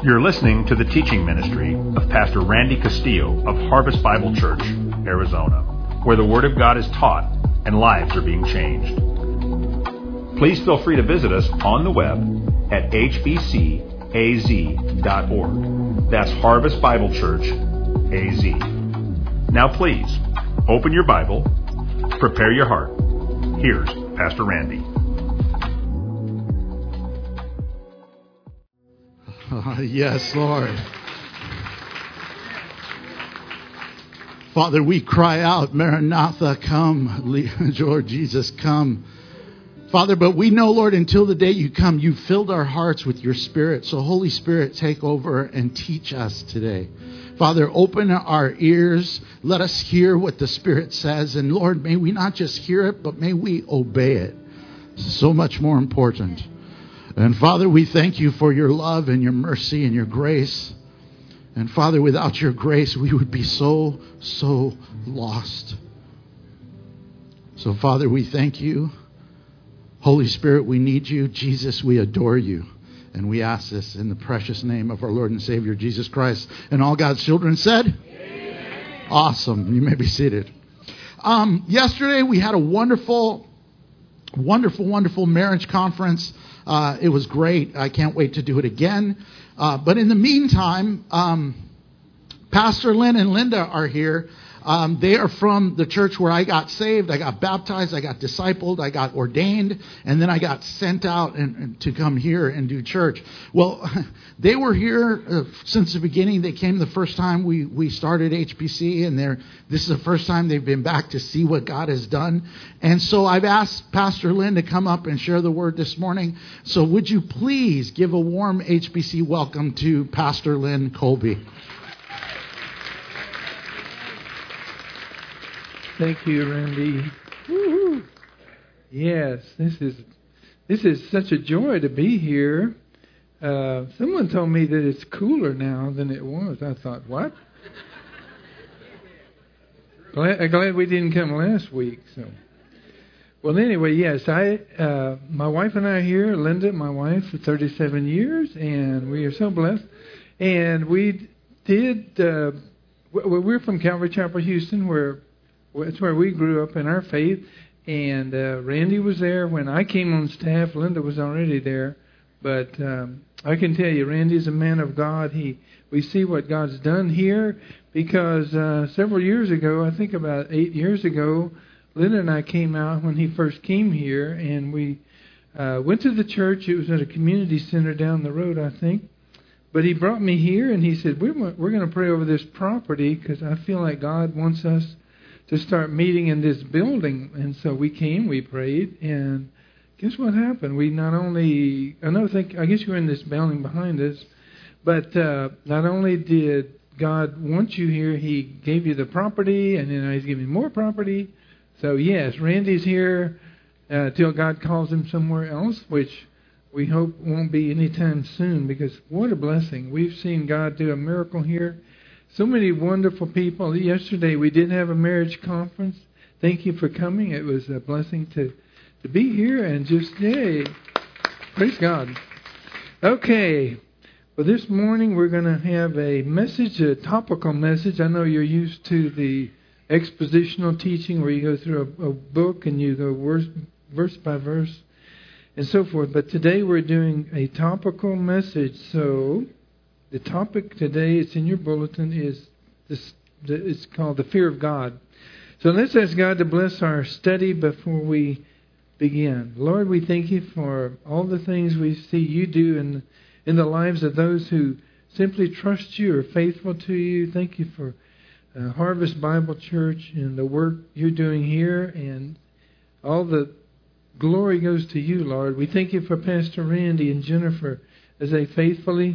You're listening to the teaching ministry of Pastor Randy Castillo of Harvest Bible Church, Arizona, where the Word of God is taught and lives are being changed. Please feel free to visit us on the web at hbcaz.org. That's Harvest Bible Church, AZ. Now please, open your Bible, prepare your heart. Here's Pastor Randy. Yes, Lord. Father, we cry out, Maranatha, come. Lord Jesus, come. Father, but we know, Lord, until the day you come, you filled our hearts with your Spirit. So Holy Spirit, take over and teach us today. Father, open our ears. Let us hear what the Spirit says. And Lord, may we not just hear it, but may we obey it. So much more important. And Father, we thank you for your love and your mercy and your grace. And Father, without your grace, we would be so lost. So Father, we thank you. Holy Spirit, we need you. Jesus, we adore you. And we ask this in the precious name of our Lord and Savior, Jesus Christ. And all God's children said? Amen. Awesome. You may be seated. Yesterday, we had a wonderful marriage conference. It was great. I can't wait to do it again. But in the meantime, Pastor Lynn and Linda are here. They are from the church where I got saved. I got baptized. I got discipled. I got ordained. And then I got sent out to come here and do church. Well, they were here since the beginning. They came the first time we started HBC. And this is the first time they've been back to see what God has done. And so I've asked Pastor Lynn to come up and share the word this morning. So would you please give a warm HBC welcome to Pastor Lynn Colby. Thank you, Randy. Woo-hoo. Yes, this is such a joy to be here. Someone told me that it's cooler now than it was. I thought, what? Glad we didn't come last week. So, well, anyway, yes, my wife and I are here. Linda, my wife, for 37 years, and we are so blessed. And we did. We're from Calvary Chapel, Houston, it's where we grew up in our faith, and Randy was there when I came on staff. Linda was already there, but I can tell you, Randy's a man of God. We see what God's done here because several years ago, I think about 8 years ago, Linda and I came out when he first came here, and we went to the church. It was at a community center down the road, I think. But he brought me here, and he said, we're going to pray over this property because I feel like God wants us to start meeting in this building. And so we came, we prayed, and guess what happened? We not only, I guess you were in this building behind us, but not only did God want you here, he gave you the property, and then he's giving more property. So yes, Randy's here till God calls him somewhere else, which we hope won't be anytime soon, because what a blessing. We've seen God do a miracle here. So many wonderful people. Yesterday we did have a marriage conference. Thank you for coming. It was a blessing to be here and just, yay. Praise God. Okay. Well, this morning we're going to have a message, a topical message. I know you're used to the expositional teaching where you go through a book and you go verse by verse and so forth. But today we're doing a topical message. So the topic today, it's in your bulletin, is it's called the fear of God. So let's ask God to bless our study before we begin. Lord, we thank you for all the things we see you do in the lives of those who simply trust you, are faithful to you. Thank you for Harvest Bible Church and the work you're doing here, and all the glory goes to you, Lord. We thank you for Pastor Randy and Jennifer as they faithfully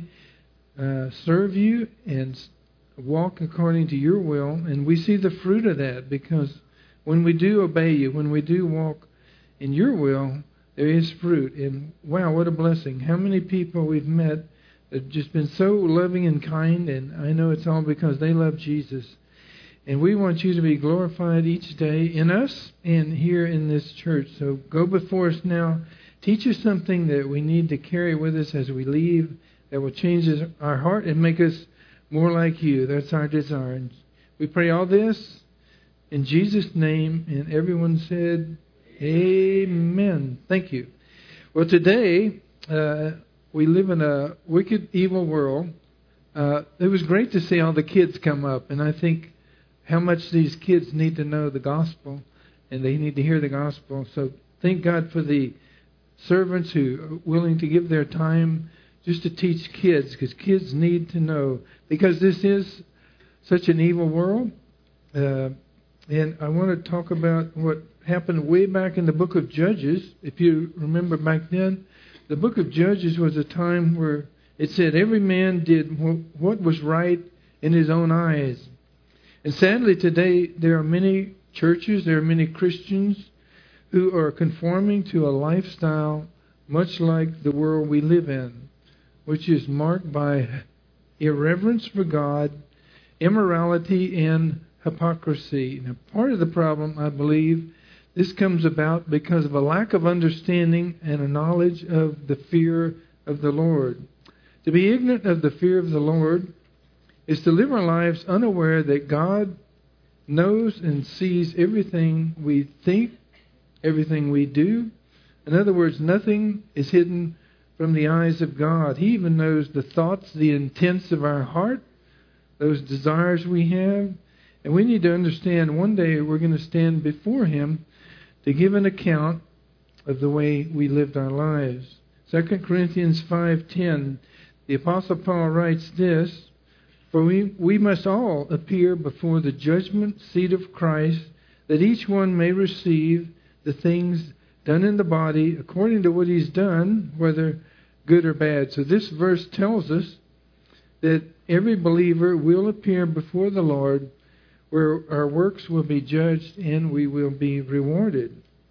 serve you and walk according to your will. And we see the fruit of that, because when we do obey you, when we do walk in your will, there is fruit. And wow, what a blessing. How many people we've met that have just been so loving and kind, and I know it's all because they love Jesus. And we want you to be glorified each day in us and here in this church. So go before us now. Teach us something that we need to carry with us as we leave that will change our heart and make us more like you. That's our desire. And we pray all this in Jesus' name. And everyone said, amen. Thank you. Well, today, we live in a wicked, evil world. It was great to see all the kids come up. And I think how much these kids need to know the gospel. And they need to hear the gospel. So thank God for the servants who are willing to give their time just to teach kids, because kids need to know, because this is such an evil world. And I want to talk about what happened way back in the book of Judges. If you remember back then, the book of Judges was a time where it said every man did what was right in his own eyes. And sadly today there are many churches, there are many Christians who are conforming to a lifestyle much like the world we live in, which is marked by irreverence for God, immorality, and hypocrisy. Now, part of the problem, I believe, this comes about because of a lack of understanding and a knowledge of the fear of the Lord. To be ignorant of the fear of the Lord is to live our lives unaware that God knows and sees everything we think, everything we do. In other words, nothing is hidden from the eyes of God. He even knows the thoughts, the intents of our heart, those desires we have. And we need to understand one day we're going to stand before Him to give an account of the way we lived our lives. 2 Corinthians 5:10, the Apostle Paul writes this, "For we must all appear before the judgment seat of Christ, that each one may receive the things done in the body according to what he's done, whether good or bad." So this verse tells us that every believer will appear before the Lord, where our works will be judged and we will be rewarded.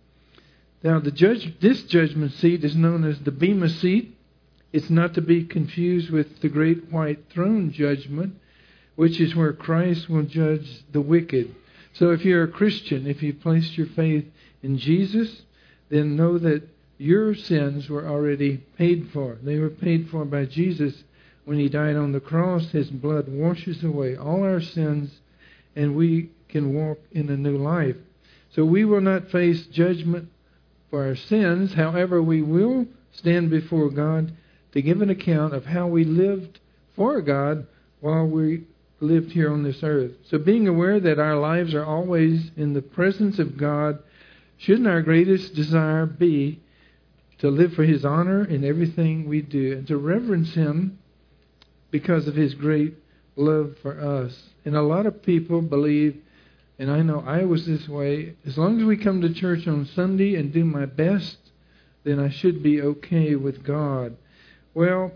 Now, this judgment seat is known as the Bema seat. It's not to be confused with the great white throne judgment, which is where Christ will judge the wicked. So if you're a Christian, if you placed your faith in Jesus, then know that your sins were already paid for. They were paid for by Jesus when He died on the cross. His blood washes away all our sins, and we can walk in a new life. So we will not face judgment for our sins. However, we will stand before God to give an account of how we lived for God while we lived here on this earth. So being aware that our lives are always in the presence of God, shouldn't our greatest desire be to live for His honor in everything we do and to reverence Him because of His great love for us? And a lot of people believe, and I know I was this way, as long as we come to church on Sunday and do my best, then I should be okay with God. Well,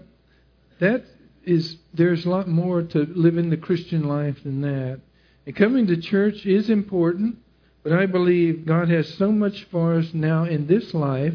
there's a lot more to living the Christian life than that. And coming to church is important, but I believe God has so much for us now in this life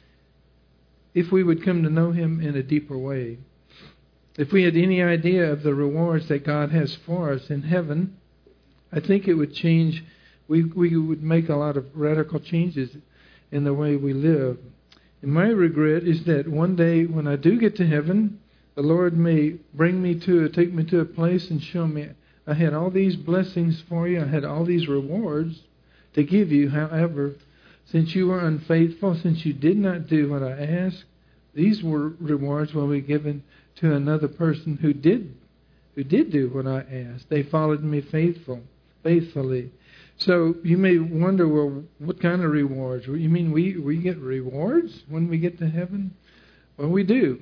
if we would come to know Him in a deeper way. If we had any idea of the rewards that God has for us in heaven, I think it would change. We would make a lot of radical changes in the way we live. And my regret is that one day when I do get to heaven, the Lord may take me to a place and show me, I had all these blessings for you, I had all these rewards to give you. However, since you were unfaithful, since you did not do what I asked, these rewards will be given to another person who did do what I asked. They followed me faithfully. So you may wonder, well, what kind of rewards? You mean we get rewards when we get to heaven? Well, we do.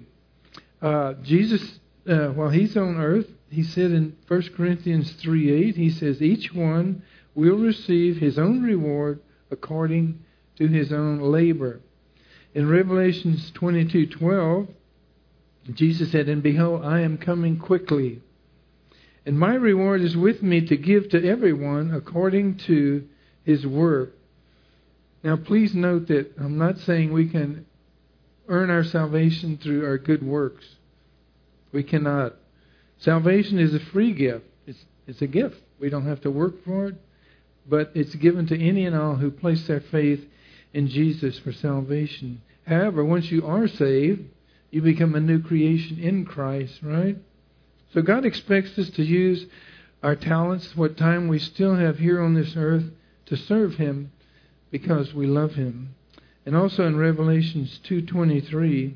Jesus, while He's on earth, He said in 1 Corinthians 3:8, He says, each one will receive his own reward according to his own labor. In Revelations 22:12, Jesus said, and behold, I am coming quickly, and my reward is with me to give to everyone according to his work. Now, please note that I'm not saying we can earn our salvation through our good works. We cannot. Salvation is a free gift. It's a gift. We don't have to work for it, but it's given to any and all who place their faith in Jesus for salvation. However, once you are saved, you become a new creation in Christ, right? So God expects us to use our talents, what time we still have here on this earth, to serve Him because we love Him. And also in Revelations 2:23,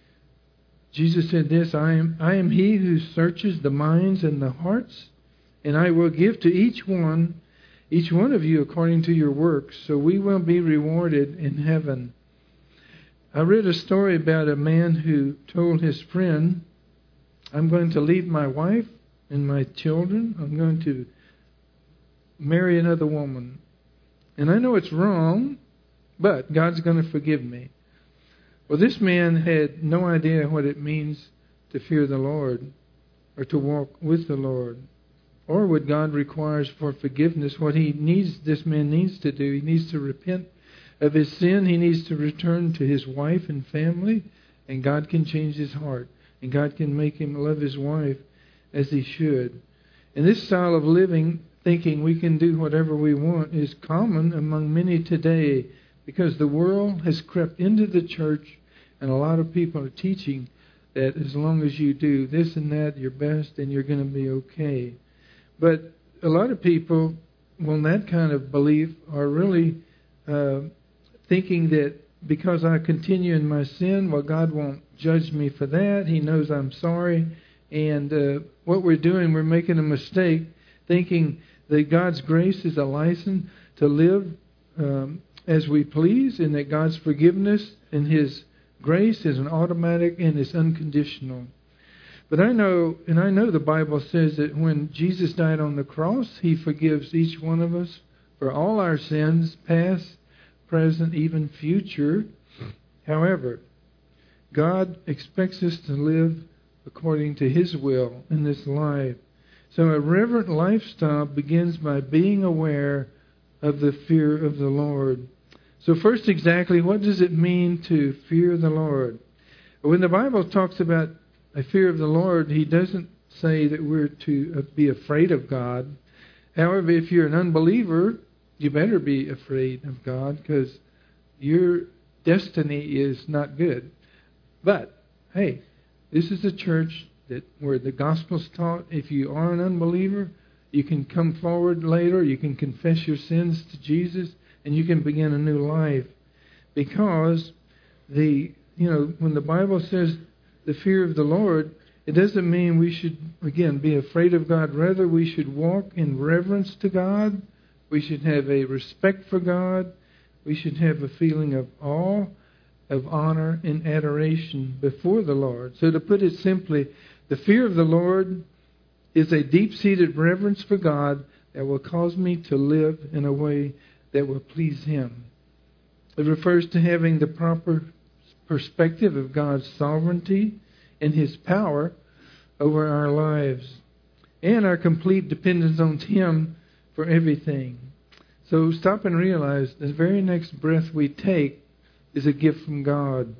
Jesus said this, I am He who searches the minds and the hearts, and I will give to each one of you according to your works, so we will be rewarded in heaven. I read a story about a man who told his friend, I'm going to leave my wife and my children. I'm going to marry another woman. And I know it's wrong, but God's going to forgive me. Well, this man had no idea what it means to fear the Lord or to walk with the Lord, or what God requires for forgiveness. What this man needs to do, he needs to repent of his sin. He needs to return to his wife and family, and God can change his heart, and God can make him love his wife as he should. And this style of living, thinking we can do whatever we want, is common among many today, because the world has crept into the church, and a lot of people are teaching that as long as you do this and that, you're best, and you're going to be okay. But a lot of people, well, that kind of belief are really thinking that because I continue in my sin, well, God won't judge me for that. He knows I'm sorry. And what we're doing, we're making a mistake, thinking that God's grace is a license to live as we please, and that God's forgiveness and His grace is an automatic and is unconditional. But I know the Bible says that when Jesus died on the cross, He forgives each one of us for all our sins, past, present, even future. However, God expects us to live according to His will in this life. So a reverent lifestyle begins by being aware of the fear of the Lord. So first, exactly what does it mean to fear the Lord? When the Bible talks about a fear of the Lord, He doesn't say that we're to be afraid of God. However, if you're an unbeliever, you better be afraid of God, because your destiny is not good. But, hey, this is a church where the gospel's taught. If you are an unbeliever, you can come forward later, you can confess your sins to Jesus, and you can begin a new life. Because when the Bible says the fear of the Lord, it doesn't mean we should, again, be afraid of God. Rather, we should walk in reverence to God. We should have a respect for God. We should have a feeling of awe, of honor, and adoration before the Lord. So to put it simply, the fear of the Lord is a deep-seated reverence for God that will cause me to live in a way that will please Him. It refers to having the proper perspective of God's sovereignty and His power over our lives, and our complete dependence on Him for everything. So stop and realize the very next breath we take is a gift from God.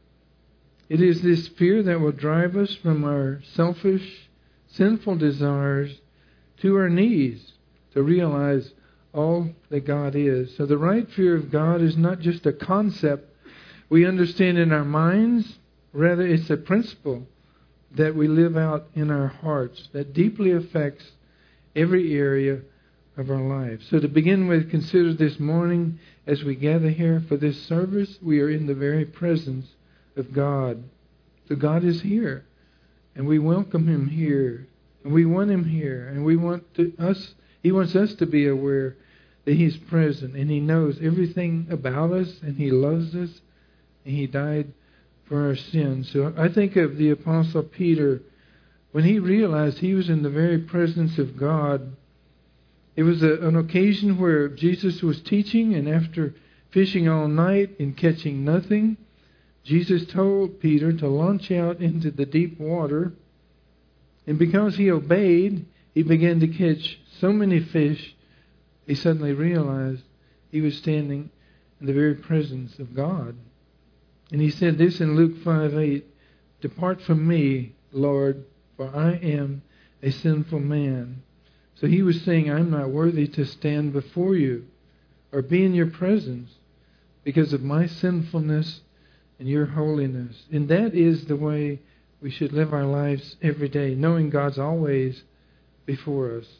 It is this fear that will drive us from our selfish, sinful desires to our knees to realize all that God is. So the right fear of God is not just a concept we understand in our minds. Rather, it's a principle that we live out in our hearts that deeply affects every area of our lives. So to begin with, consider this morning as we gather here for this service, we are in the very presence of God. So God is here, and we welcome Him here, and we want Him here, and He wants us to be aware that He's present, and He knows everything about us, and He loves us, and He died for our sins. So I think of the Apostle Peter, when he realized he was in the very presence of God. It was an occasion where Jesus was teaching, and after fishing all night and catching nothing, Jesus told Peter to launch out into the deep water. And because he obeyed, he began to catch so many fish, he suddenly realized he was standing in the very presence of God. And he said this in Luke 5:8, "Depart from me, Lord, for I am a sinful man." So he was saying, I'm not worthy to stand before you or be in your presence because of my sinfulness and your holiness. And that is the way we should live our lives every day, knowing God's always before us.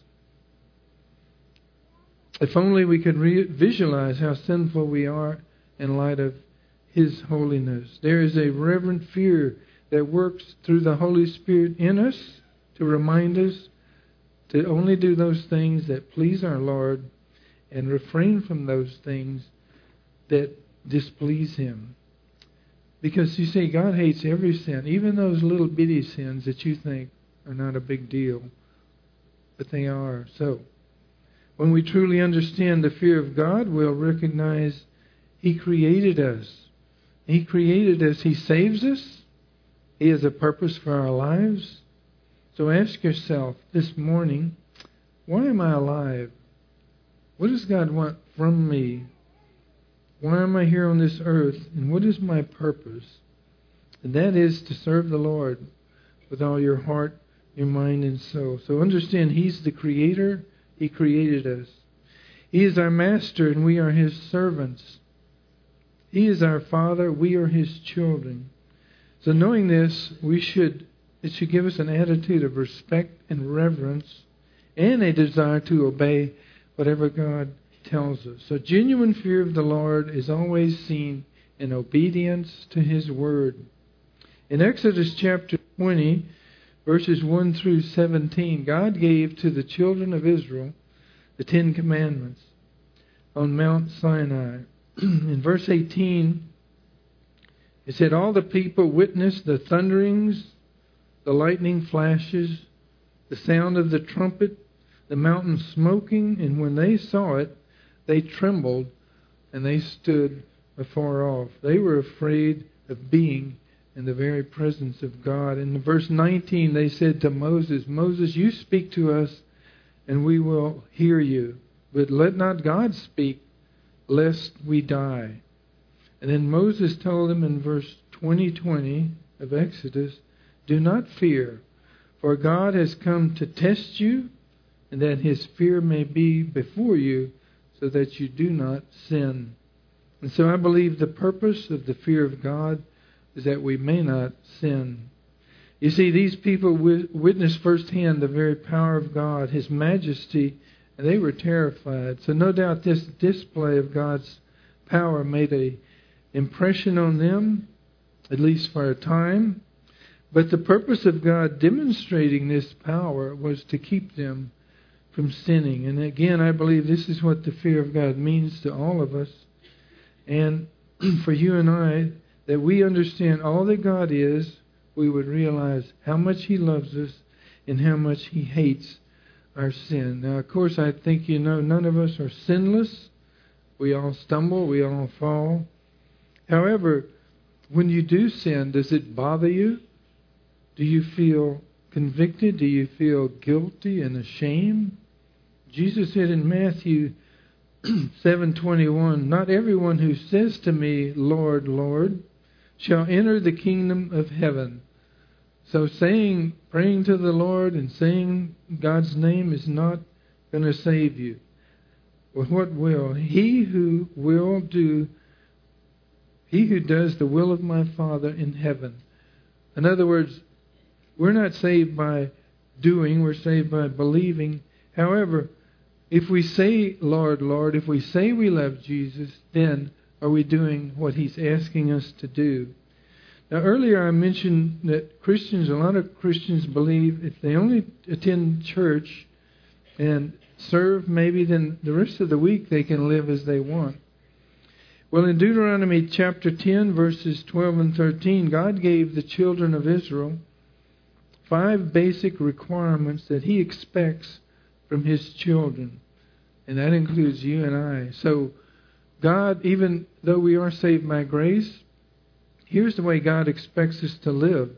If only we could visualize how sinful we are in light of His holiness. There is a reverent fear that works through the Holy Spirit in us to remind us to only do those things that please our Lord and refrain from those things that displease Him. Because you see, God hates every sin, even those little bitty sins that you think are not a big deal, but they are. So, when we truly understand the fear of God, we'll recognize He created us. He created us. He saves us. He has a purpose for our lives. So ask yourself this morning, why am I alive? What does God want from me? Why am I here on this earth? And what is my purpose? And that is to serve the Lord with all your heart, your mind, and soul. So understand He's the Creator. He created us. He is our Master, and we are His servants. He is our Father. We are His children. So knowing this, it should give us an attitude of respect and reverence and a desire to obey whatever God tells us. So genuine fear of the Lord is always seen in obedience to His Word. In Exodus chapter 20, verses 1 through 17, God gave to the children of Israel the 10 Commandments on Mount Sinai. In verse 18, it said, all the people witnessed the thunderings, the lightning flashes, the sound of the trumpet, the mountain smoking, and when they saw it, they trembled and they stood afar off. They were afraid of being in the very presence of God. In verse 19, they said to Moses, Moses, you speak to us and we will hear you, but let not God speak, lest we die. And then Moses told them in verse 20 of Exodus, do not fear, for God has come to test you, and that His fear may be before you, so that you do not sin. And so I believe the purpose of the fear of God is that we may not sin. You see, these people witnessed firsthand the very power of God, His majesty, and they were terrified. So no doubt this display of God's power made an impression on them, at least for a time. But the purpose of God demonstrating this power was to keep them from sinning. And again, I believe this is what the fear of God means to all of us. And for you and I, that we understand all that God is, we would realize how much He loves us and how much He hates our sin. Now, of course, I think you know none of us are sinless. We all stumble, we all fall. However, when you do sin, does it bother you? Do you feel convicted? Do you feel guilty and ashamed? Jesus said in Matthew 7:21, not everyone who says to me, Lord, Lord, shall enter the kingdom of heaven. So praying to the Lord and saying God's name is not going to save you. But what will? He who does the will of my Father in heaven. In other words, we're not saved by doing, we're saved by believing. However, if we say, Lord, Lord, if we say we love Jesus, then are we doing what He's asking us to do? Now, earlier I mentioned that a lot of Christians believe if they only attend church and serve, maybe then the rest of the week they can live as they want. Well, in Deuteronomy chapter 10, verses 12 and 13, God gave the children of Israel 5 basic requirements that He expects from His children. And that includes you and I. So God, even though we are saved by grace, here's the way God expects us to live.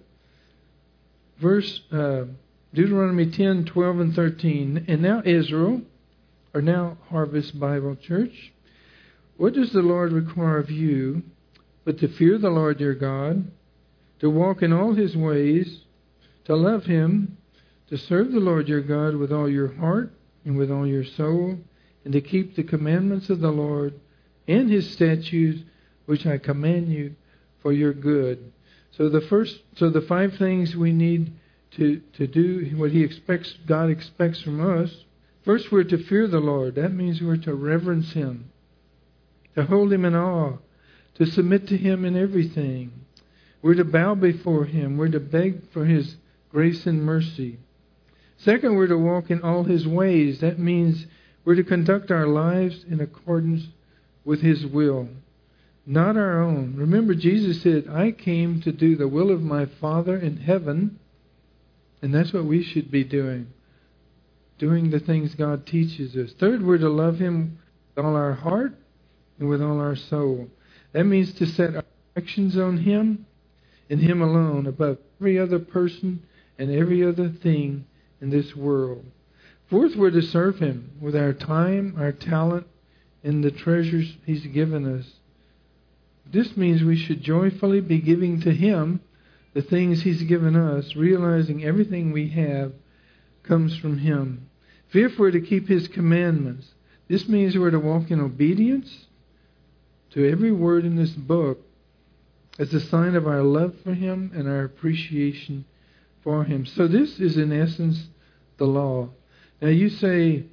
Deuteronomy 10, 12 and 13. And now Israel, or now Harvest Bible Church, what does the Lord require of you but to fear the Lord your God, to walk in all His ways, to love Him, to serve the Lord your God with all your heart and with all your soul, and to keep the commandments of the Lord and His statutes, which I command you for your good. So the 5 things we need to do what God expects from us. First, we're to fear the Lord. That means we're to reverence Him, to hold Him in awe, to submit to Him in everything. We're to bow before Him. We're to beg for His grace and mercy. Second, we're to walk in all His ways. That means we're to conduct our lives in accordance with His will, not our own. Remember, Jesus said, I came to do the will of my Father in heaven, and that's what we should be doing the things God teaches us. Third, we're to love Him with all our heart and with all our soul. That means to set our affections on Him and Him alone above every other person and every other thing in this world. Fourth, we're to serve Him with our time, our talent, and the treasures He's given us. This means we should joyfully be giving to Him the things He's given us, realizing everything we have comes from Him. Fifth, we're to keep His commandments. This means we're to walk in obedience to every word in this book as a sign of our love for Him and our appreciation for Him. So this is in essence the law. Now you say,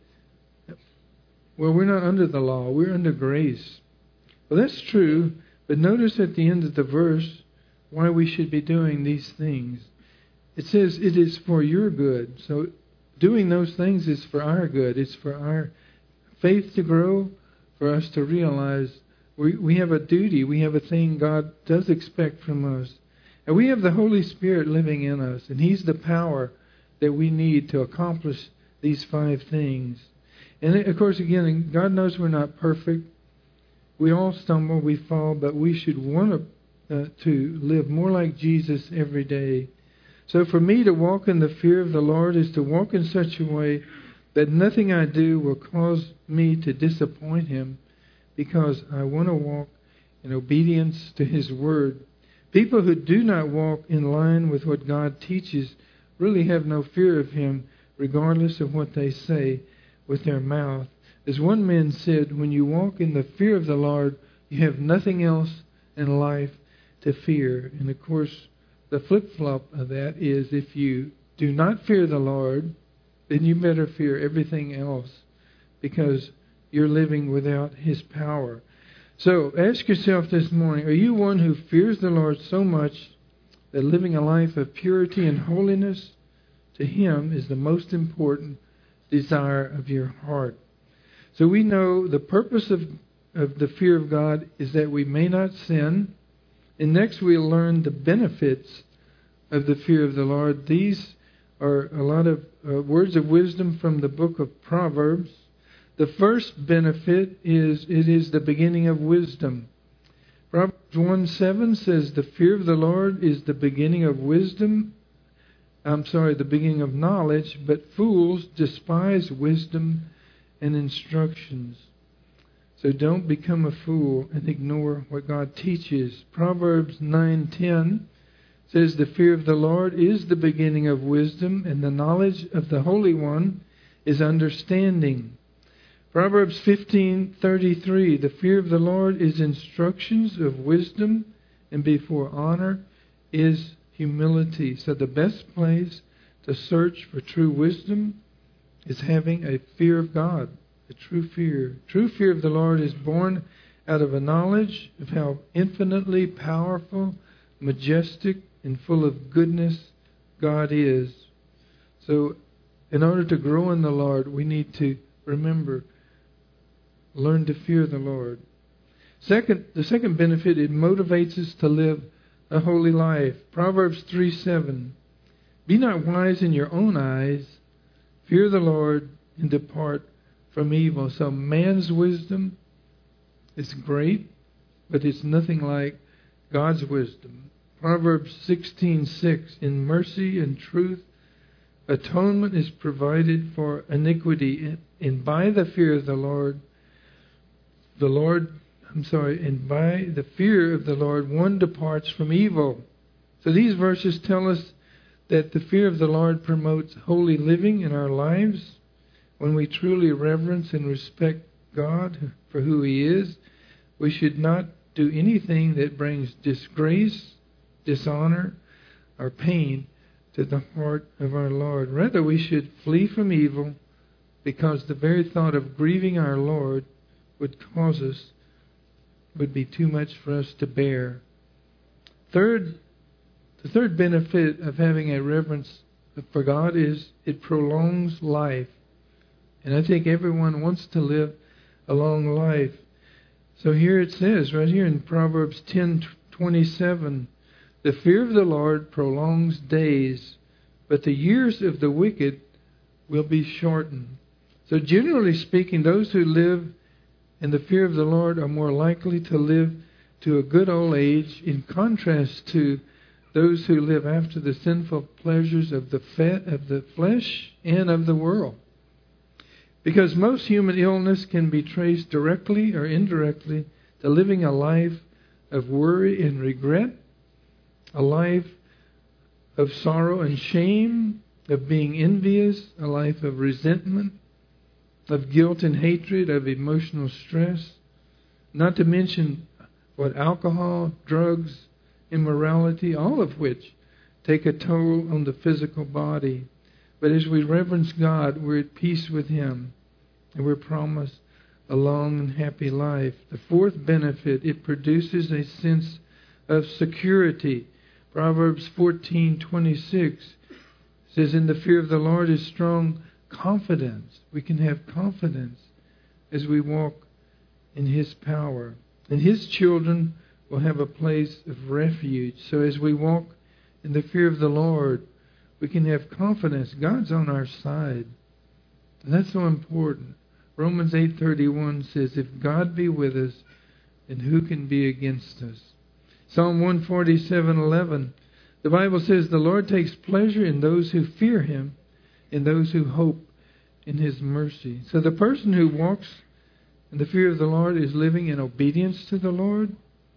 well, we're not under the law, we're under grace. Well, that's true, but notice at the end of the verse why we should be doing these things. It says it is for your good. So doing those things is for our good. It's for our faith to grow, for us to realize we have a duty, we have a thing God does expect from us. And we have the Holy Spirit living in us, and He's the power that we need to accomplish these 5 things. And of course, again, God knows we're not perfect. We all stumble, we fall, but we should want to live more like Jesus every day. So for me to walk in the fear of the Lord is to walk in such a way that nothing I do will cause me to disappoint Him, because I want to walk in obedience to His Word. People who do not walk in line with what God teaches really have no fear of Him, regardless of what they say with their mouth. As one man said, when you walk in the fear of the Lord, you have nothing else in life to fear. And of course, the flip-flop of that is if you do not fear the Lord, then you better fear everything else, because you're living without His power. So ask yourself this morning, are you one who fears the Lord so much that living a life of purity and holiness to Him is the most important desire of your heart? So we know the purpose of the fear of God is that we may not sin. And next we'll learn the benefits of the fear of the Lord. These are a lot of words of wisdom from the book of Proverbs. The first benefit is it is the beginning of wisdom. Proverbs 1:7 says, the fear of the Lord is the beginning of wisdom. The beginning of knowledge, but fools despise wisdom and instructions. So don't become a fool and ignore what God teaches. Proverbs 9:10 says, the fear of the Lord is the beginning of wisdom, and the knowledge of the Holy One is understanding. Proverbs 15:33, the fear of the Lord is instructions of wisdom, and before honor is humility. So the best place to search for true wisdom is having a fear of God, a true fear. True fear of the Lord is born out of a knowledge of how infinitely powerful, majestic, and full of goodness God is. So in order to grow in the Lord, we need to learn to fear the Lord. The second benefit, it motivates us to live a holy life. Proverbs 3:7, be not wise in your own eyes, fear the Lord, and depart from evil. So man's wisdom is great, but it's nothing like God's wisdom. Proverbs 16:6, in mercy and truth atonement is provided for iniquity, and by the fear of the Lord, and by the fear of the Lord one departs from evil. So these verses tell us that the fear of the Lord promotes holy living in our lives. When we truly reverence and respect God for who He is, we should not do anything that brings disgrace, dishonor, or pain to the heart of our Lord. Rather, we should flee from evil, because the very thought of grieving our Lord would be too much for us to bear. The third benefit of having a reverence for God is it prolongs life. And I think everyone wants to live a long life. So here it says, right here in Proverbs 10:27, the fear of the Lord prolongs days, but the years of the wicked will be shortened. So generally speaking, those who live in the fear of the Lord are more likely to live to a good old age, in contrast to those who live after the sinful pleasures of the flesh and of the world. Because most human illness can be traced directly or indirectly to living a life of worry and regret, a life of sorrow and shame, of being envious, a life of resentment, of guilt and hatred, of emotional stress, not to mention what alcohol, drugs, immorality, all of which take a toll on the physical body. But as we reverence God, we're at peace with Him, and we're promised a long and happy life. The fourth benefit, it produces a sense of security. Proverbs 14:26 says, "In the fear of the Lord is strong confidence." We can have confidence as we walk in His power. And His children will have a place of refuge. So as we walk in the fear of the Lord, we can have confidence. God's on our side. And that's so important. Romans 8:31 says, "If God be with us, then who can be against us?" Psalm 147:11, the Bible says, "The Lord takes pleasure in those who fear Him, in those who hope in His mercy." So the person who walks in the fear of the Lord is living in obedience to the Lord,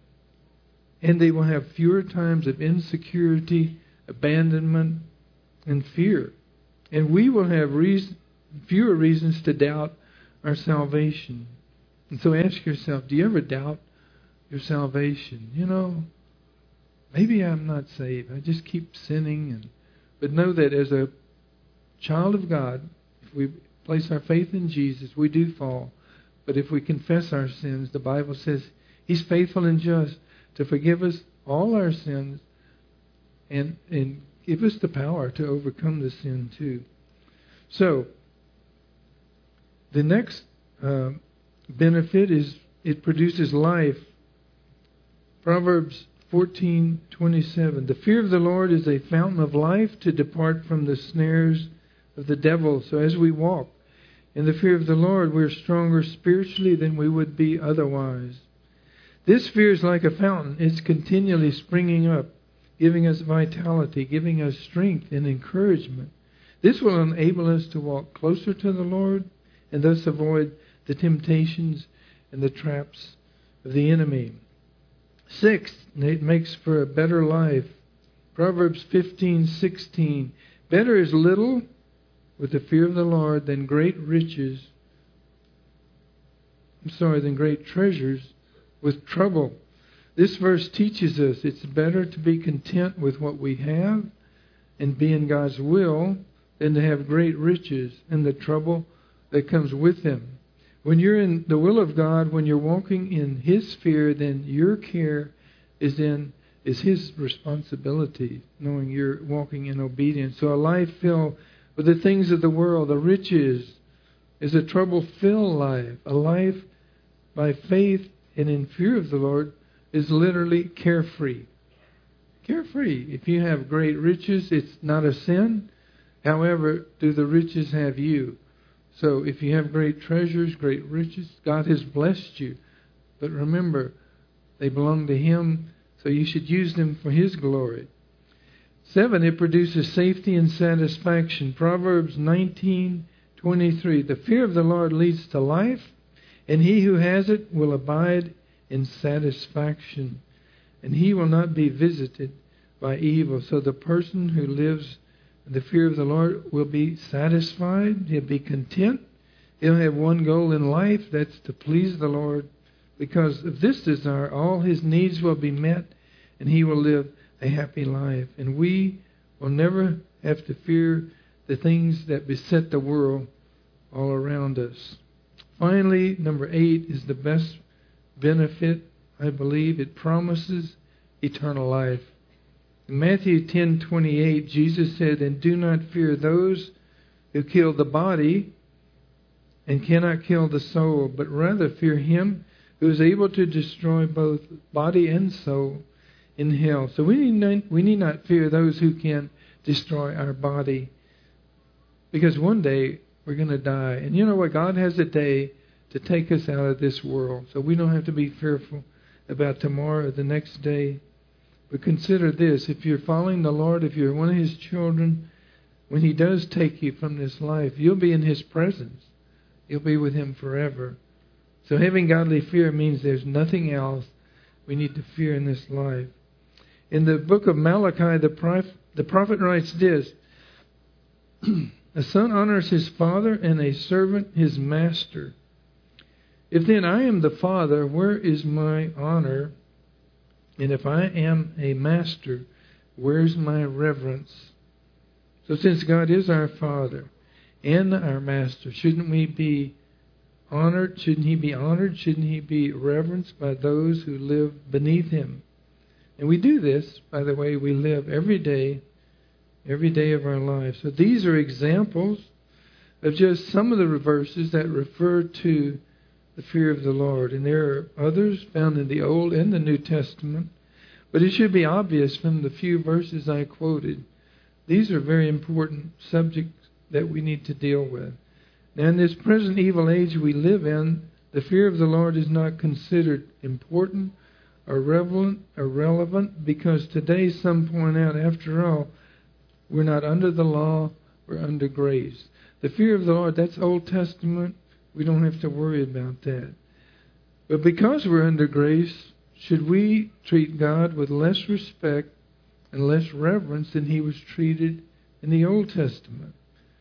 and they will have fewer times of insecurity, abandonment, and fear. And we will have fewer reasons to doubt our salvation. And so ask yourself, do you ever doubt your salvation? Maybe I'm not saved. I just keep sinning. But know that as a child of God, if we place our faith in Jesus, we do fall. But if we confess our sins, the Bible says He's faithful and just to forgive us all our sins and give us the power to overcome the sin too. So, the next benefit is it produces life. Proverbs 14:27. "The fear of the Lord is a fountain of life to depart from the snares of the devil." So as we walk in the fear of the Lord, we're stronger spiritually than we would be otherwise. This fear is like a fountain. It's continually springing up, giving us vitality, giving us strength and encouragement. This will enable us to walk closer to the Lord and thus avoid the temptations and the traps of the enemy. Sixth, it makes for a better life. Proverbs 15:16. "Better is little with the fear of the Lord than great treasures with trouble." This verse teaches us it's better to be content with what we have and be in God's will than to have great riches and the trouble that comes with them. When you're in the will of God, when you're walking in His fear, then your care is His responsibility, knowing you're walking in obedience. So a life filled with the things of the world, the riches, is a trouble-filled life. A life by faith and in fear of the Lord is literally carefree. Carefree. If you have great riches, it's not a sin. However, do the riches have you? So if you have great treasures, great riches, God has blessed you. But remember, they belong to Him, so you should use them for His glory. 7, it produces safety and satisfaction. Proverbs 19:23. "The fear of the Lord leads to life, and he who has it will abide in satisfaction, and he will not be visited by evil." So the person who lives in the fear of the Lord will be satisfied. He'll be content. He'll have one goal in life, that's to please the Lord Because of this desire, all his needs will be met, and he will live a happy life. And we will never have to fear the things that beset the world all around us. Finally, number 8 is the best benefit, I believe. It promises eternal life. In Matthew 10:28, Jesus said, "And do not fear those who kill the body and cannot kill the soul, but rather fear him who is able to destroy both body and soul in hell." So we need not fear those who can destroy our body, because one day we're going to die. And you know what? God has a day to take us out of this world. So we don't have to be fearful about tomorrow or the next day. But consider this. If you're following the Lord, if you're one of his children, when he does take you from this life, you'll be in his presence. You'll be with him forever. So having godly fear means there's nothing else we need to fear in this life. In the book of Malachi, the prophet writes this: "A son honors his father, and a servant his master. If then I am the father, where is my honor? And if I am a master, where's my reverence?" So since God is our Father and our Master, shouldn't we be honored? Shouldn't he be honored? Shouldn't he be reverenced by those who live beneath him? And we do this, by the way, we live every day of our lives. So these are examples of just some of the verses that refer to the fear of the Lord. And there are others found in the Old and the New Testament. But it should be obvious from the few verses I quoted, these are very important subjects that we need to deal with. Now, in this present evil age we live in, the fear of the Lord is not considered important or relevant, because today some point out, after all, we're not under the law, we're under grace. The fear of the Lord, that's Old Testament. We don't have to worry about that. But because we're under grace, should we treat God with less respect and less reverence than he was treated in the Old Testament?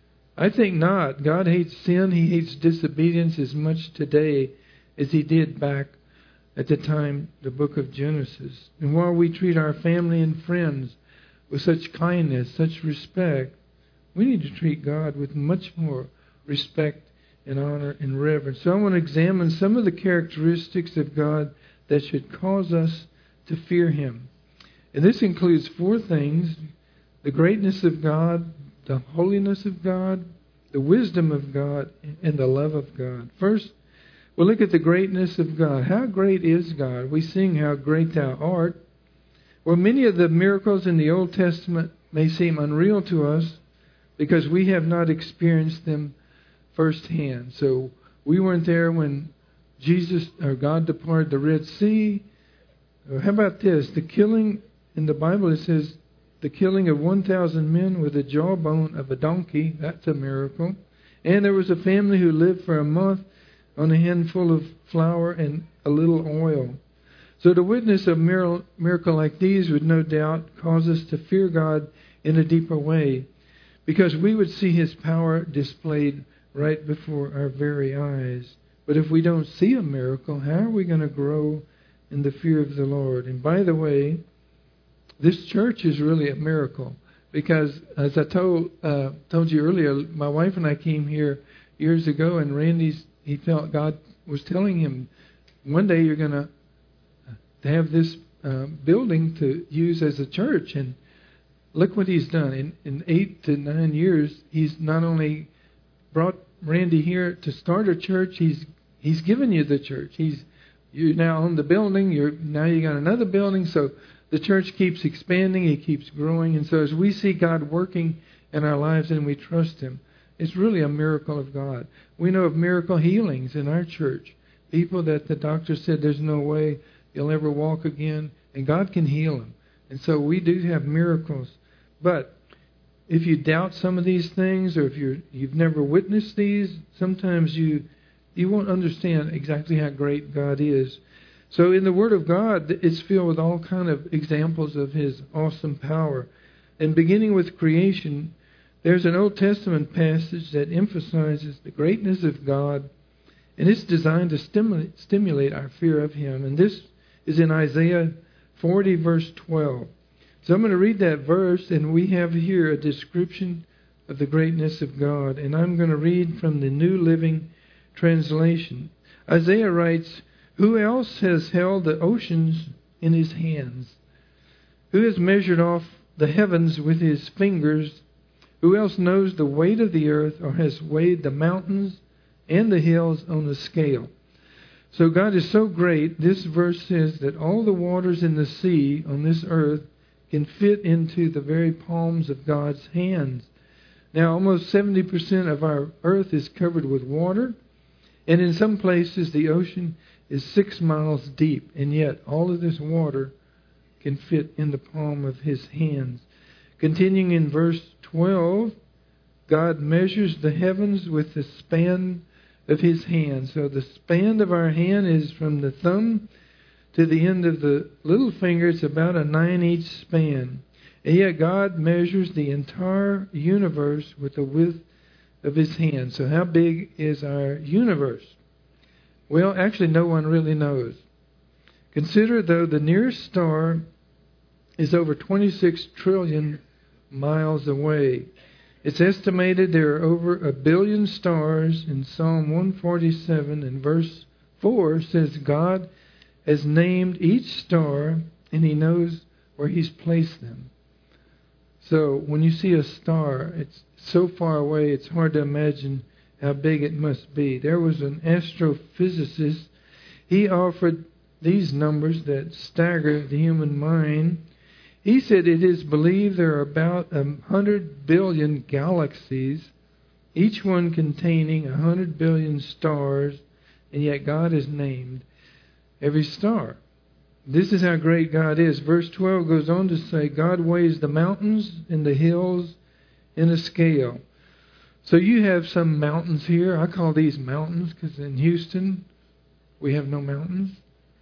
I think not. God hates sin. He hates disobedience as much today as he did back at the time, the book of Genesis. And while we treat our family and friends with such kindness, such respect, we need to treat God with much more respect and honor and reverence. So I want to examine some of the characteristics of God that should cause us to fear him. And this includes 4 things: the greatness of God, the holiness of God, the wisdom of God, and the love of God. First, we'll look at the greatness of God. How great is God? We sing, "How great thou art." Well, many of the miracles in the Old Testament may seem unreal to us because we have not experienced them firsthand. So we weren't there when Jesus or God departed the Red Sea. How about this? The killing in the Bible, it says the killing of 1,000 men with the jawbone of a donkey. That's a miracle. And there was a family who lived for a month on a handful of flour and a little oil. So to witness a miracle like these would no doubt cause us to fear God in a deeper way, because we would see his power displayed right before our very eyes. But if we don't see a miracle, how are we going to grow in the fear of the Lord? And by the way, this church is really a miracle, because as I told you earlier, my wife and I came here years ago, and he felt God was telling him, one day you're going to have this building to use as a church. And look what he's done. In 8 to 9 years, he's not only brought Randy here to start a church, he's given you the church. You now own the building. Now you got another building. So the church keeps expanding. It keeps growing. And so as we see God working in our lives and we trust him, it's really a miracle of God. We know of miracle healings in our church. People that the doctor said there's no way you'll ever walk again, and God can heal them. And so we do have miracles. But if you doubt some of these things, or if you've never witnessed these, sometimes you won't understand exactly how great God is. So in the Word of God, it's filled with all kind of examples of his awesome power. And beginning with creation, there's an Old Testament passage that emphasizes the greatness of God And it's designed to stimulate our fear of Him. And this is in Isaiah 40, verse 12. So I'm going to read that verse, and we have here a description of the greatness of God. And I'm going to read from the New Living Translation. Isaiah writes, "Who else has held the oceans in his hands? Who has measured off the heavens with his fingers? Who else knows the weight of the earth, or has weighed the mountains and the hills on a scale?" So God is so great, this verse says that all the waters in the sea on this earth can fit into the very palms of God's hands. Now, almost 70% of our earth is covered with water, and in some places the ocean is 6 miles deep, and yet all of this water can fit in the palm of His hands. Continuing in verse 12, God measures the heavens with the span of His hand. So the span of our hand is from the thumb to the end of the little finger. It's about a 9-inch span. And yet God measures the entire universe with the width of His hand. So how big is our universe? Well, actually no one really knows. Consider, though, the nearest star is over 26 trillion miles away. It's estimated there are over 1 billion stars. In Psalm 147 and verse 4 says God has named each star and He knows where He's placed them. So when you see a star, it's so far away it's hard to imagine how big it must be. There was an astrophysicist. He offered these numbers that stagger the human mind. He said it is believed there are about 100 billion galaxies, each one containing 100 billion stars, and yet God has named every star. This is how great God is. Verse 12 goes on to say, God weighs the mountains and the hills in a scale. So you have some mountains here. I call these mountains because in Houston we have no mountains.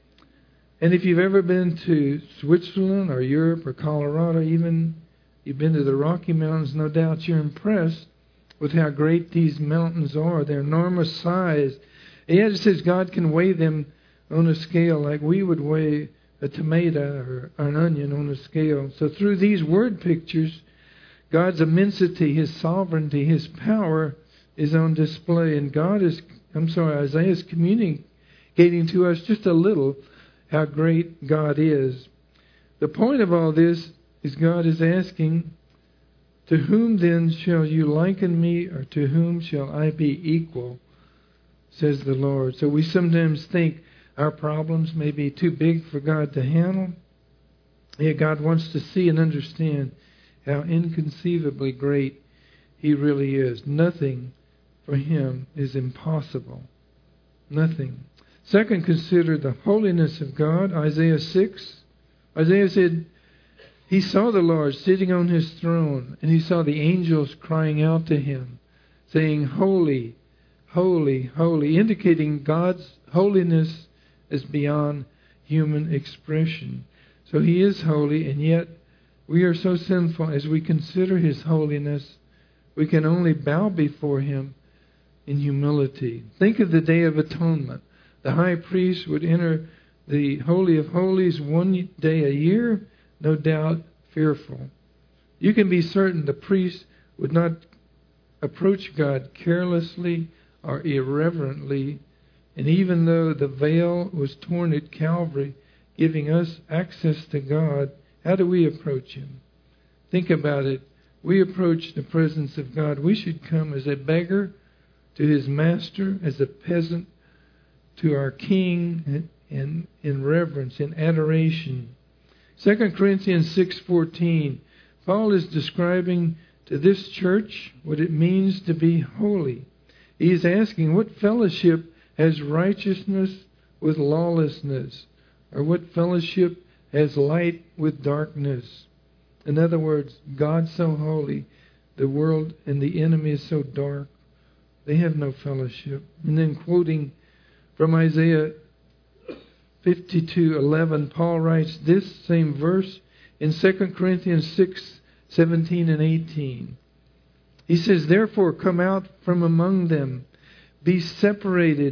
And if you've ever been to Switzerland or Europe or Colorado, even you've been to the Rocky Mountains, no doubt you're impressed with how great these mountains are. Their enormous size. And yet it says God can weigh them on a scale like we would weigh a tomato or an onion on a scale. So through these word pictures, God's immensity, His sovereignty, His power is on display. And Isaiah is communicating to us just a little how great God is. The point of all this is God is asking, to whom then shall you liken me, or to whom shall I be equal, says the Lord. So we sometimes think our problems may be too big for God to handle. Yet God wants to see and understand how inconceivably great He really is. Nothing for Him is impossible. Nothing. Second, consider the holiness of God. Isaiah 6. Isaiah said he saw the Lord sitting on His throne, and he saw the angels crying out to Him, saying, Holy, holy, holy, indicating God's holiness is beyond human expression. So He is holy, and yet we are so sinful. As we consider His holiness, we can only bow before Him in humility. Think of the Day of Atonement. The high priest would enter the Holy of Holies one day a year, no doubt fearful. You can be certain the priest would not approach God carelessly or irreverently. And even though the veil was torn at Calvary, giving us access to God, how do we approach Him? Think about it. We approach the presence of God. We should come as a beggar to His master, as a peasant to our King, in reverence, in adoration. 2 Corinthians 6:14, Paul is describing to this church what it means to be holy. He is asking, what fellowship has righteousness with lawlessness? Or what fellowship has light with darkness? In other words, God's so holy, the world and the enemy is so dark. They have no fellowship. And then quoting from Isaiah 52:11, Paul writes this same verse in 2 Corinthians 6:17 and 18. He says, Therefore come out from among them, be separated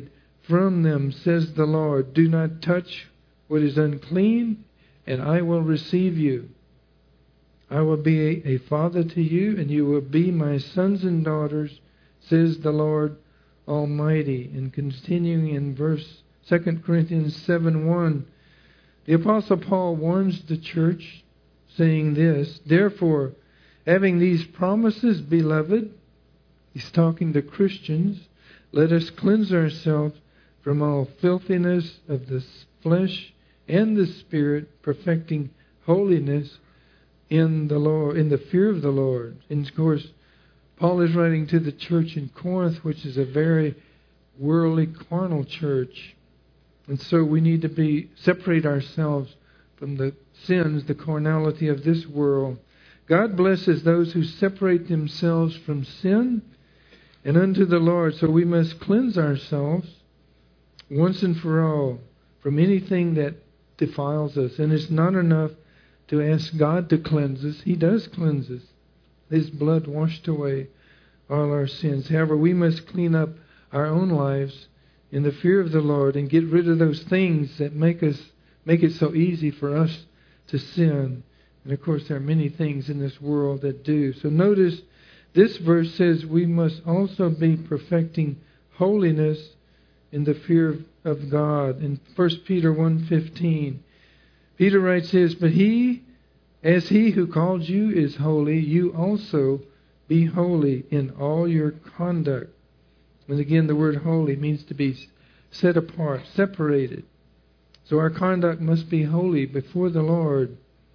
from them, says the Lord. Do not touch what is unclean, and I will receive you. I will be a father to you, and you will be my sons and daughters, says the Lord Almighty. And continuing in verse 2 Corinthians 7:1, the Apostle Paul warns the church, saying this, therefore, having these promises, beloved, he's talking to Christians, let us cleanse ourselves from all filthiness of the flesh and the spirit, perfecting holiness in the Lord, in the fear of the Lord. And of course, Paul is writing to the church in Corinth, which is a very worldly, carnal church. And so we need to separate ourselves from the sins, the carnality of this world. God blesses those who separate themselves from sin and unto the Lord. So we must cleanse ourselves once and for all from anything that defiles us. And it's not enough to ask God to cleanse us. He does cleanse us. His blood washed away all our sins. However, we must clean up our own lives in the fear of the Lord and get rid of those things that make it so easy for us to sin. And of course, there are many things in this world that do. So notice this verse says we must also be perfecting holiness in the fear of God. In 1 Peter 1:15, Peter writes this, but as he who called you is holy, you also be holy in all your conduct. And again, the word holy means to be set apart, separated. So our conduct must be holy before the Lord.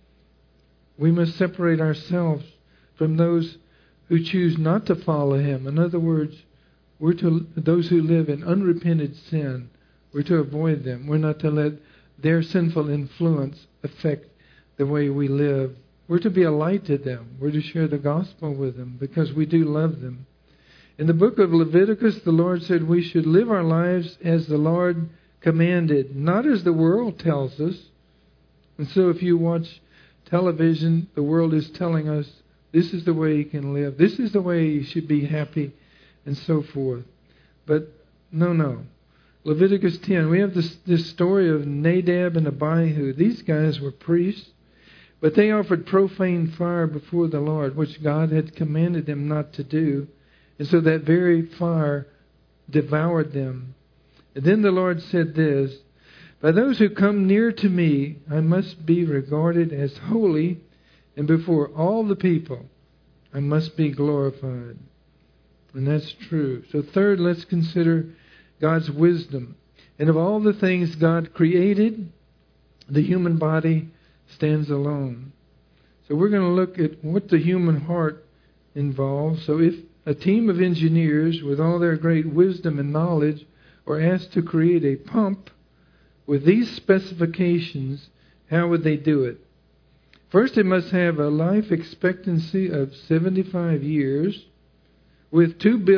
We must separate ourselves from those who choose not to follow Him. In other words, those who live in unrepented sin, we're to avoid them. We're not to let their sinful influence affect the way we live. We're to be a light to them. We're to share the gospel with them because we do love them. In the book of Leviticus, the Lord said we should live our lives as the Lord commanded, not as the world tells us. And so if you watch television, the world is telling us this is the way you can live, this is the way you should be happy, and so forth. But no. Leviticus 10, we have this story of Nadab and Abihu. These guys were priests, but they offered profane fire before the Lord, which God had commanded them not to do. And so that very fire devoured them. And then the Lord said this, by those who come near to me, I must be regarded as holy, and before all the people, I must be glorified. And that's true. So third, let's consider God's wisdom. And of all the things God created, the human body stands alone. So we're going to look at what the human heart involves. So if a team of engineers with all their great wisdom and knowledge were asked to create a pump with these specifications, how would they do it? First, it must have a life expectancy of 75 years with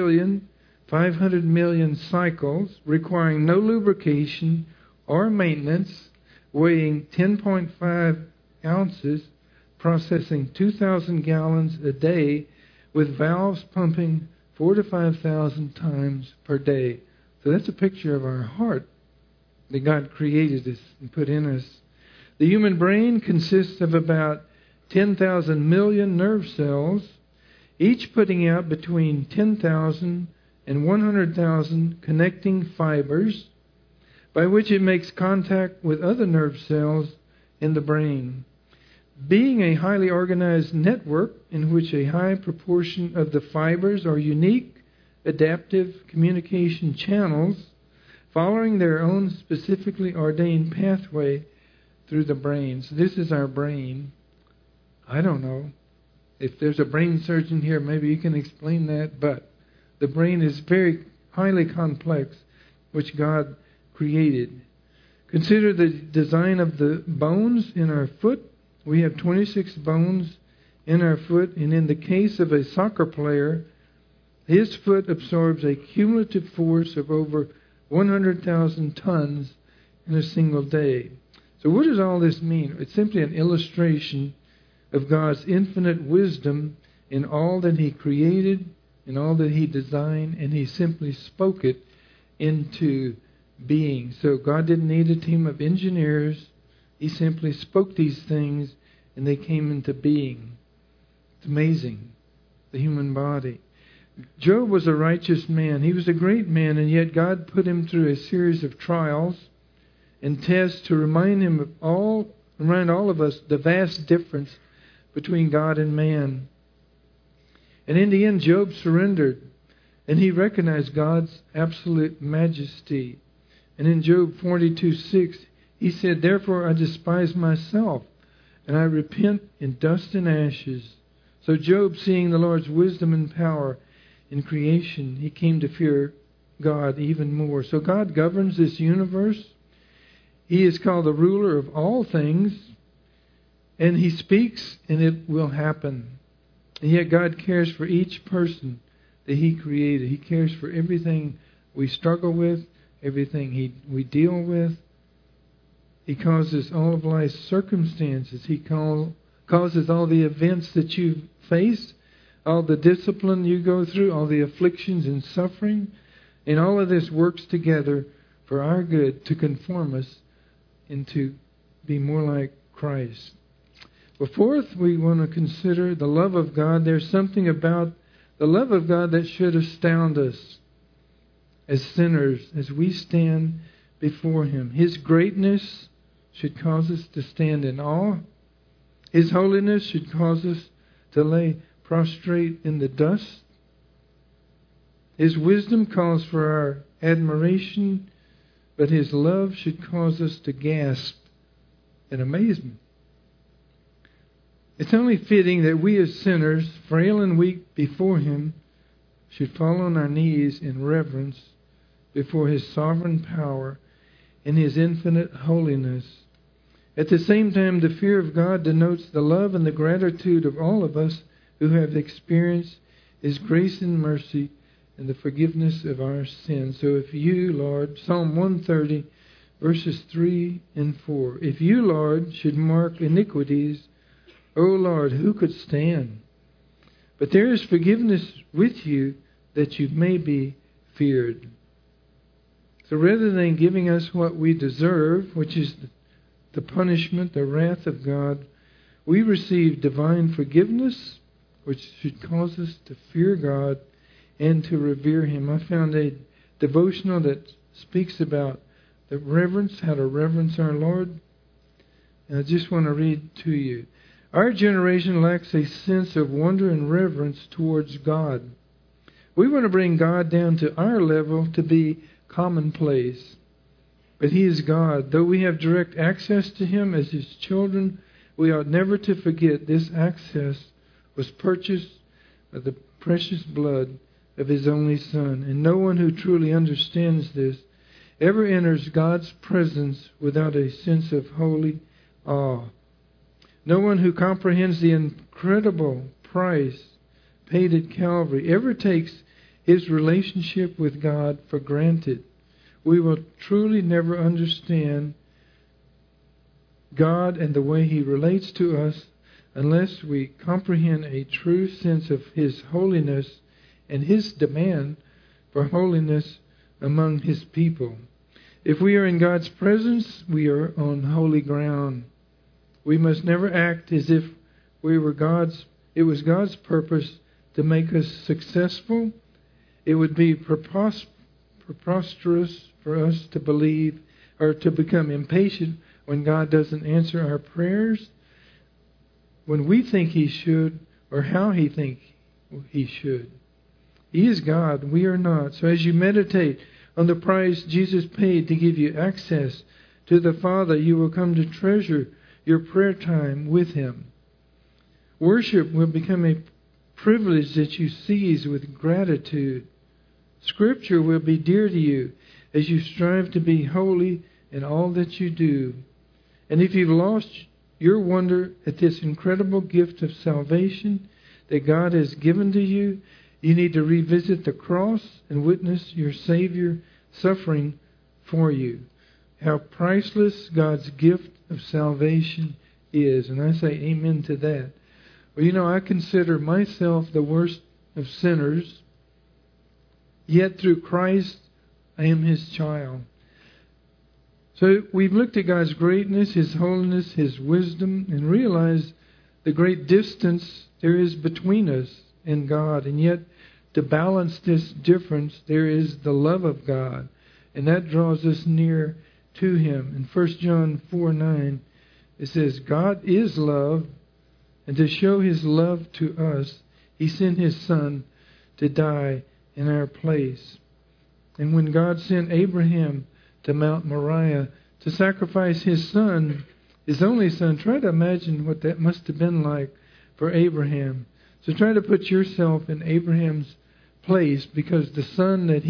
2,500,000,000 cycles, requiring no lubrication or maintenance, weighing 10.5 ounces, processing 2,000 gallons a day, with valves pumping 4,000 to 5,000 times per day. So that's a picture of our heart that God created us and put in us. The human brain consists of about 10,000 million nerve cells, each putting out between 10,000 and 100,000 connecting fibers, by which it makes contact with other nerve cells in the brain. Being a highly organized network in which a high proportion of the fibers are unique, adaptive communication channels, following their own specifically ordained pathway through the brain. So this is our brain. I don't know. If there's a brain surgeon here, maybe you can explain that. But the brain is very highly complex, which God created. Consider the design of the bones in our foot. We have 26 bones in our foot, and in the case of a soccer player, his foot absorbs a cumulative force of over 100,000 tons in a single day. So what does all this mean? It's simply an illustration of God's infinite wisdom in all that He created, in all that He designed, and He simply spoke it into being. So God didn't need a team of engineers. He simply spoke these things and they came into being. It's amazing, the human body. Job was a righteous man. He was a great man, and yet God put him through a series of trials and tests to remind all of us the vast difference between God and man. And in the end, Job surrendered, and he recognized God's absolute majesty. And in Job 42:6, he said, "Therefore I despise myself, and I repent in dust and ashes." So Job, seeing the Lord's wisdom and power in creation, he came to fear God even more. So God governs this universe. He is called the ruler of all things, and He speaks and it will happen. And yet God cares for each person that He created. He cares for everything we struggle with, everything we deal with. He causes all of life's circumstances. He causes all the events that you face, all the discipline you go through, all the afflictions and suffering. And all of this works together for our good to conform us and to be more like Christ. Well, fourth, we want to consider the love of God. There's something about the love of God that should astound us as sinners as we stand before Him. His greatness should cause us to stand in awe. His holiness should cause us to lay prostrate in the dust. His wisdom calls for our admiration, but His love should cause us to gasp in amazement. It's only fitting that we as sinners, frail and weak before Him, should fall on our knees in reverence before His sovereign power and His infinite holiness. At the same time, the fear of God denotes the love and the gratitude of all of us who have experienced His grace and mercy and the forgiveness of our sins. So if you, Lord, Psalm 130, verses 3 and 4, if you, Lord, should mark iniquities, O Lord, who could stand? But there is forgiveness with you that you may be feared. So rather than giving us what we deserve, which is the punishment, the wrath of God, we receive divine forgiveness, which should cause us to fear God and to revere Him. I found a devotional that speaks about the reverence, how to reverence our Lord. And I just want to read to you. Our generation lacks a sense of wonder and reverence towards God. We want to bring God down to our level to be commonplace. But He is God. Though we have direct access to Him as His children, we ought never to forget this access was purchased by the precious blood of His only Son. And no one who truly understands this ever enters God's presence without a sense of holy awe. No one who comprehends the incredible price paid at Calvary ever takes his relationship with God for granted. We will truly never understand God and the way He relates to us unless we comprehend a true sense of His holiness and His demand for holiness among His people. If we are in God's presence, we are on holy ground. We must never act as if it was God's purpose to make us successful. It would be preposterous for us to believe or to become impatient when God doesn't answer our prayers, when we think He should, or how He thinks He should. He is God, we are not. So as you meditate on the price Jesus paid to give you access to the Father, you will come to treasure your prayer time with Him. Worship will become a privilege that you seize with gratitude. Scripture will be dear to you as you strive to be holy in all that you do. And if you've lost your wonder at this incredible gift of salvation that God has given to you, you need to revisit the cross and witness your Savior suffering for you. How priceless God's gift of salvation is. And I say amen to that. Well, I consider myself the worst of sinners, yet through Christ I am His child. So we've looked at God's greatness, His holiness, His wisdom, and realized the great distance there is between us and God. And yet, to balance this difference, there is the love of God. And that draws us near to Him. In 1 John 4:9, it says, God is love, and to show His love to us, He sent His Son to die in our place. And when God sent Abraham to Mount Moriah to sacrifice his son, his only son, try to imagine what that must have been like for Abraham. So try to put yourself in Abraham's place, because the son that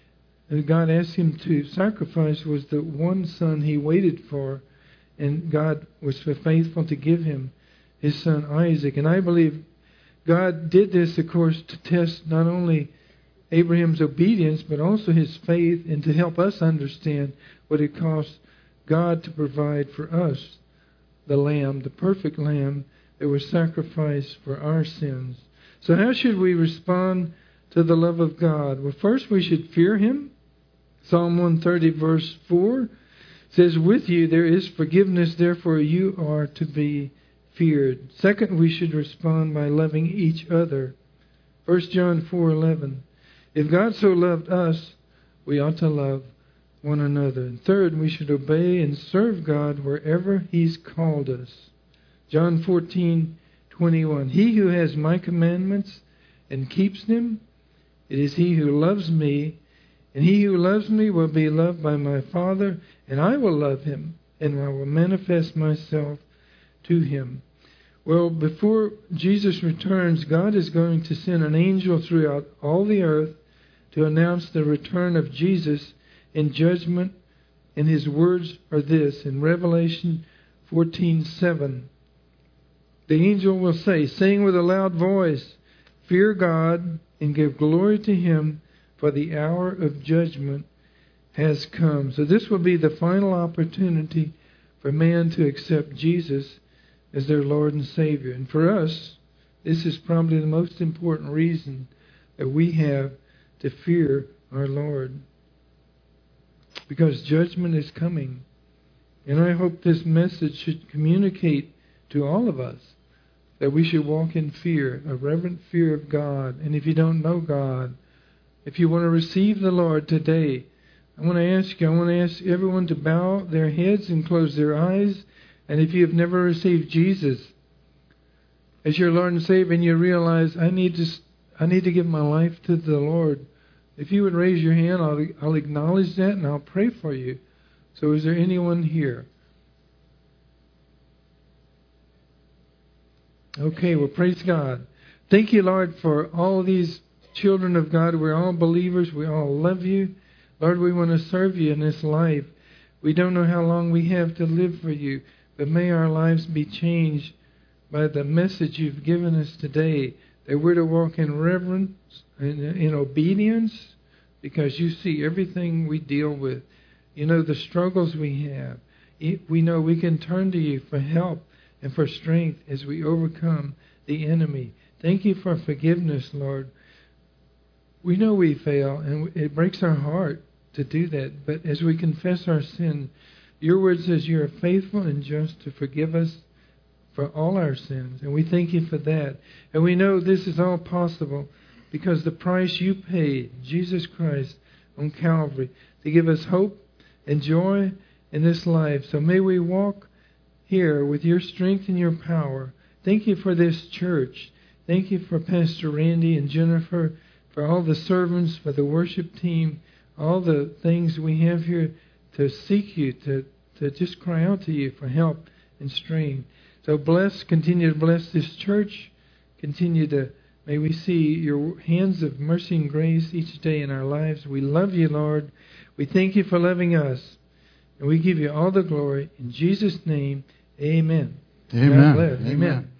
God asked him to sacrifice was the one son he waited for, and God was faithful to give him his son Isaac. And I believe God did this, of course, to test not only Abraham's obedience, but also his faith, and to help us understand what it cost God to provide for us the Lamb, the perfect Lamb that was sacrificed for our sins. So how should we respond to the love of God? Well, first we should fear Him. Psalm 130 verse 4 says, with you there is forgiveness, therefore you are to be feared. Second, we should respond by loving each other. 1 John 4:11. If God so loved us, we ought to love one another. And third, we should obey and serve God wherever He's called us. John 14:21. He who has my commandments and keeps them, it is he who loves me. And he who loves me will be loved by my Father, and I will love him, and I will manifest myself to him. Well, before Jesus returns, God is going to send an angel throughout all the earth to announce the return of Jesus in judgment. And his words are this, in Revelation 14:7. The angel will say, saying with a loud voice, fear God and give glory to Him, for the hour of judgment has come. So this will be the final opportunity for man to accept Jesus as their Lord and Savior. And for us, this is probably the most important reason that we have to fear our Lord, because judgment is coming. And I hope this message should communicate to all of us that we should walk in fear, a reverent fear of God. And if you don't know God, if you want to receive the Lord today, I want to ask everyone to bow their heads and close their eyes. And if you have never received Jesus as your Lord and Savior, and you realize, I need to give my life to the Lord, if you would raise your hand, I'll acknowledge that and I'll pray for you. So is there anyone here? Okay, well, praise God. Thank you, Lord, for all these children of God. We're all believers. We all love you. Lord, we want to serve you in this life. We don't know how long we have to live for you, but may our lives be changed by the message you've given us today, that we're to walk in reverence and in obedience, because you see everything we deal with. You know the struggles we have. We know we can turn to you for help and for strength as we overcome the enemy. Thank you for forgiveness, Lord. We know we fail, and it breaks our heart to do that. But as we confess our sin, your word says you are faithful and just to forgive us for all our sins. And we thank you for that. And we know this is all possible because the price you paid, Jesus Christ on Calvary, to give us hope and joy in this life. So may we walk here with your strength and your power. Thank you for this church. Thank you for Pastor Randy and Jennifer, for all the servants, for the worship team, all the things we have here to seek you, to just cry out to you for help and strength. So continue to bless this church. May we see your hands of mercy and grace each day in our lives. We love you, Lord. We thank you for loving us. And we give you all the glory. In Jesus' name, amen. Amen. Amen.